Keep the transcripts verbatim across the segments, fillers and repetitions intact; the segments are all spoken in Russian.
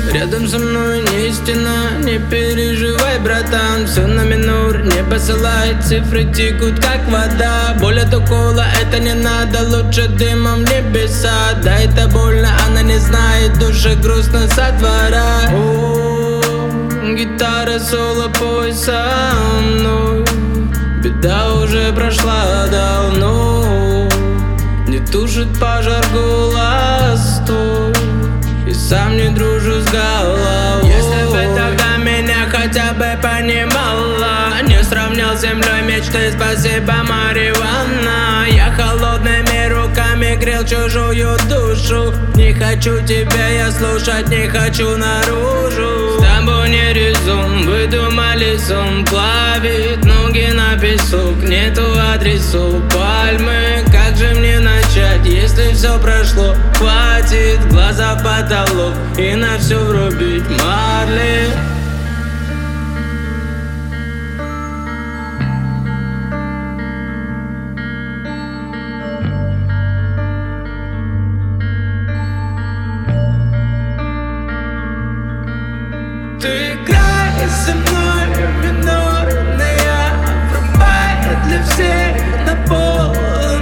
Рядом со мной не стена, не переживай, братан. Все на минор, не посылай, цифры текут как вода. Боль от укола, это не надо, лучше дымом в небеса. Да, это больно, она не знает, душе грустно со двора. О, гитара соло, пой со мной. Беда уже прошла давно. Не тушит пожар голос твой, и сам не дружу с головой. Если бы тогда меня хотя бы понимала, не сравнял с землей мечты, спасибо, марихуана. Я холодными руками грел чужую душу. Не хочу тебя я слушать, не хочу наружу. С тобой не резон, выдумали сон. Плавит ноги на песок, нету адресов пальмы. Как же мне начать, если все прошло? Хватит глаза в потолок и на все врубить Марли. Ты играешь со мной минорная, врубает для всех на полную.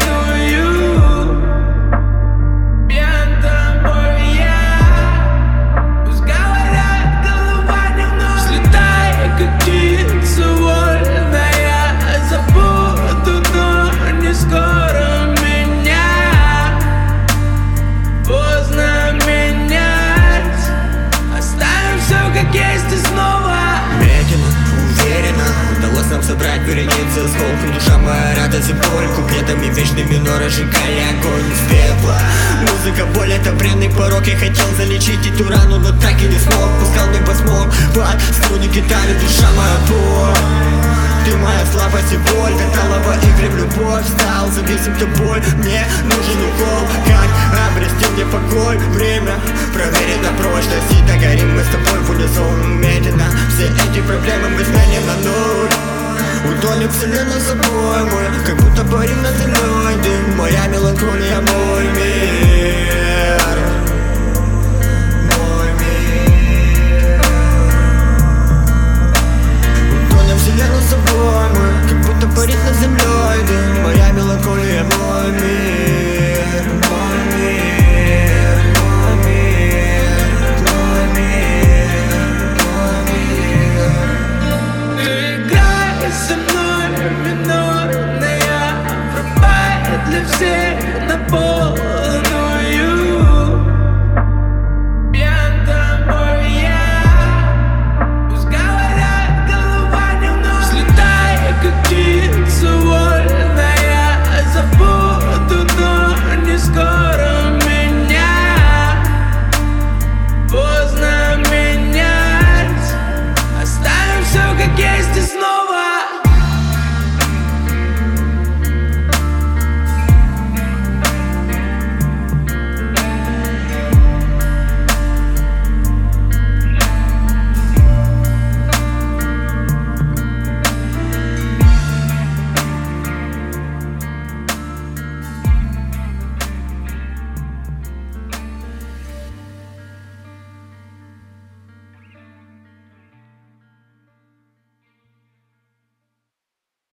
Пьян тобой я, пусть говорят, голова не вновь. Взлетай, как птица вольная, забуду, но не скоро меня. Поздно менять, оставим все как есть и снова. Медленно, уверенно удалось нам собрать вереницы осколков. Душа моя, радость и боль, куплетами вечный минор, разжигали огонь из пепла. Музыка, боль, это бренный порог. Я хотел залечить эту рану, но так и не смог. Пускал небосмог под струны гитары, душа моя боль. Ты моя слабость и боль, как талого игры в любовь. Стал зависим тобой, мне нужен укол. Как обрести мне покой? Время проверено прочность, и догорим мы с тобой в унисон. Медленно все эти проблемы мы сменим на нуль. Утонет вселенная собой мой, как будто парим на зеленый дым. Моя меланхолия, мой мир.